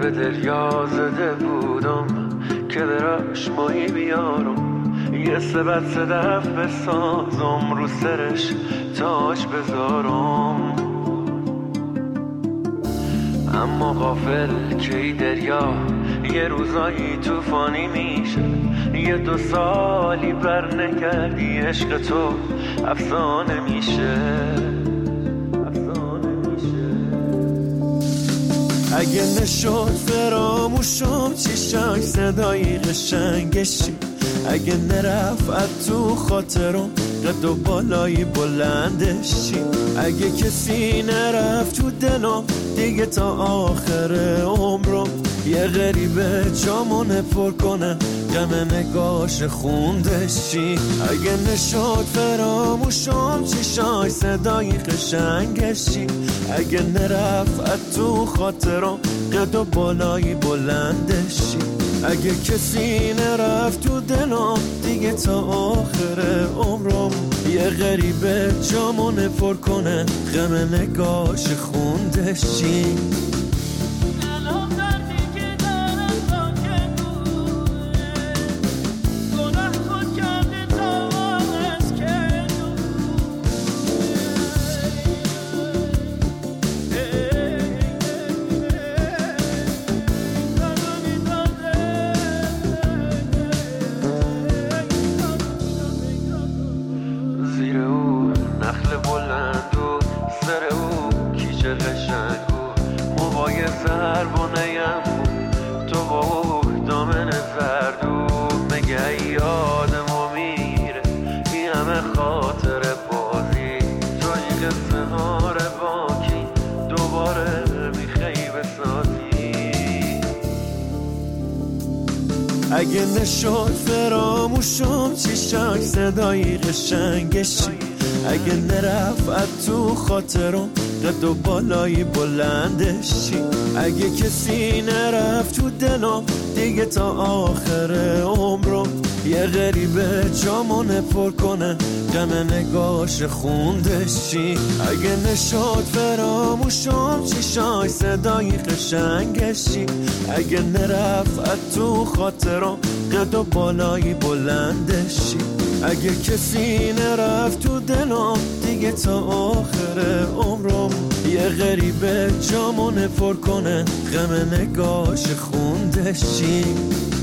به دریا زده بودم که دراش ماهی بیارم، یه سبت صدف بسازم رو سرش تاج بذارم. اما غافل که ای دریا یه روزایی توفانی میشه، یه 2 سالی بر نکردی عشق تو افسانه میشه. اگه نشد فراموشم چیشاش صدای قشنگشی، اگه نرفت تو خاطرم قد و بالای بلندشی، اگه کسی نرفت تو دلم دیگه تا آخر عمرم، یه غریبه جامونه پر کنه غم نگاش خوندشی. اگه نشد فراموشم چیشای صدای قشنگشی، اگه نرفت تو خاطرم قد و بالای بلندشی، اگه کسی نرفت تو دلم دیگه تا آخر عمرم، یه غریبه جامونه پر کنه غم نگاش خوندشی. نخل بلند و سر او کیچه قشنگ و موهای زربانه‌یم تو با او دامن زرد و مگه یادمو میره این همه خاطر بازی توی قصه ها باکی دوباره میخوای بسازی. اگه نشد فراموشم چیشاش صدای قشنگشی، اگه نرفت تو خاطرم قد و بالای بلندشی، اگه کسی نرفت تو دلم دیگه تا آخر عمرم، یه غریبه جامونه پر کنه غم نگاش خوندشی. اگه نشد فراموشم چیشای صدای قشنگشی، اگه نرفت تو خاطرم قد و بالای بلندشی، اگه کسی نرفت تو دلم دیگه تا آخر عمرم، یه غریبه جامونه پر کنه غم نگاش خوندشی.